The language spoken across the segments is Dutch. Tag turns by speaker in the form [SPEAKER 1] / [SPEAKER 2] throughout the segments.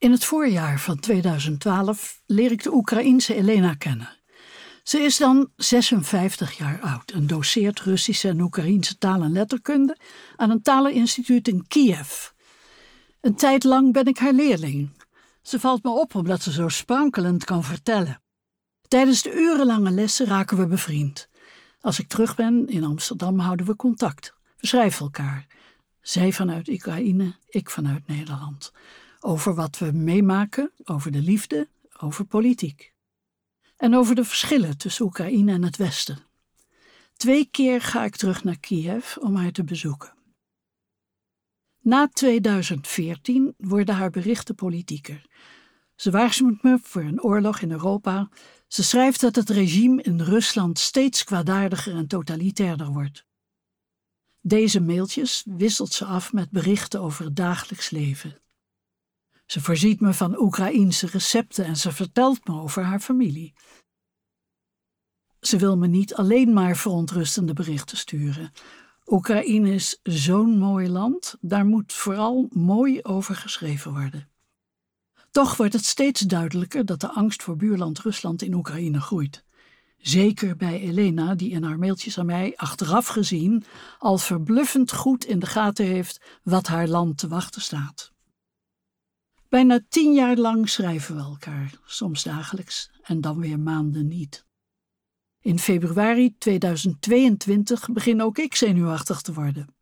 [SPEAKER 1] In het voorjaar van 2012 leer ik de Oekraïense Elena kennen. Ze is dan 56 jaar oud en doseert Russische en Oekraïense taal en letterkunde aan een taleninstituut in Kiev. Een tijd lang ben ik haar leerling. Ze valt me op omdat ze zo sprankelend kan vertellen. Tijdens de urenlange lessen raken we bevriend. Als ik terug ben in Amsterdam houden we contact. We schrijven elkaar. Zij vanuit Oekraïne, ik vanuit Nederland. Over wat we meemaken, over de liefde, over politiek. En over de verschillen tussen Oekraïne en het Westen. 2 keer ga ik terug naar Kiev om haar te bezoeken. Na 2014 worden haar berichten politieker. Ze waarschuwt me voor een oorlog in Europa. Ze schrijft dat het regime in Rusland steeds kwaadaardiger en totalitairder wordt. Deze mailtjes wisselt ze af met berichten over het dagelijks leven. Ze voorziet me van Oekraïense recepten en ze vertelt me over haar familie. Ze wil me niet alleen maar verontrustende berichten sturen. Oekraïne is zo'n mooi land, daar moet vooral mooi over geschreven worden. Toch wordt het steeds duidelijker dat de angst voor buurland Rusland in Oekraïne groeit. Zeker bij Elena, die in haar mailtjes aan mij achteraf gezien al verbluffend goed in de gaten heeft wat haar land te wachten staat. Bijna 10 jaar lang schrijven we elkaar, soms dagelijks en dan weer maanden niet. In februari 2022 begin ook ik zenuwachtig te worden.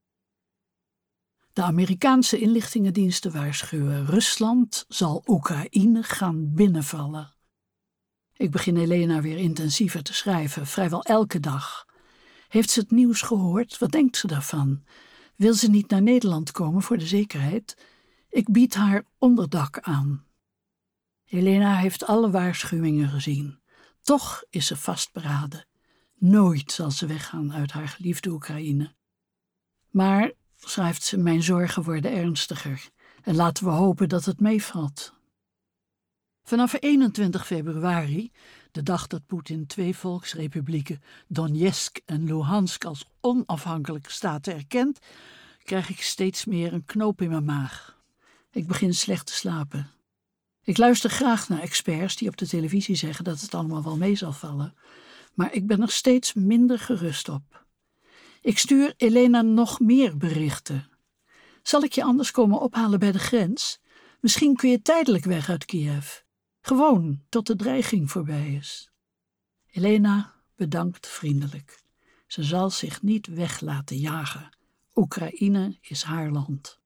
[SPEAKER 1] De Amerikaanse inlichtingendiensten waarschuwen: Rusland zal Oekraïne gaan binnenvallen. Ik begin Elena weer intensiever te schrijven, vrijwel elke dag. Heeft ze het nieuws gehoord? Wat denkt ze daarvan? Wil ze niet naar Nederland komen voor de zekerheid? Ik bied haar onderdak aan. Elena heeft alle waarschuwingen gezien. Toch is ze vastberaden. Nooit zal ze weggaan uit haar geliefde Oekraïne. Maar, schrijft ze, mijn zorgen worden ernstiger. En laten we hopen dat het meevalt. Vanaf 21 februari, de dag dat Poetin 2 volksrepublieken, Donetsk en Luhansk, als onafhankelijke staten erkent, krijg ik steeds meer een knoop in mijn maag. Ik begin slecht te slapen. Ik luister graag naar experts die op de televisie zeggen dat het allemaal wel mee zal vallen, maar ik ben er steeds minder gerust op. Ik stuur Elena nog meer berichten. Zal ik je anders komen ophalen bij de grens? Misschien kun je tijdelijk weg uit Kiev. Gewoon tot de dreiging voorbij is. Elena bedankt vriendelijk. Ze zal zich niet weg laten jagen. Oekraïne is haar land.